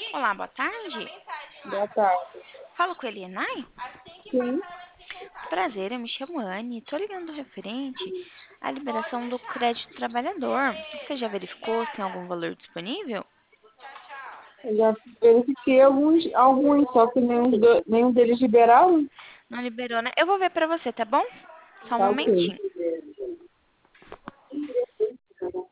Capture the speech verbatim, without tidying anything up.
Olá, boa tarde. Boa tarde. Falo com a Elienay? Sim, Prazer, eu me chamo Anne. Tô ligando referente à liberação do crédito trabalhador. Você já verificou se tem algum valor disponível? eu já verifiquei alguns, alguns só que nenhum, do- nenhum deles liberaram. Não liberou, né? Eu vou ver pra você, tá bom? Só um Tá ok. momentinho.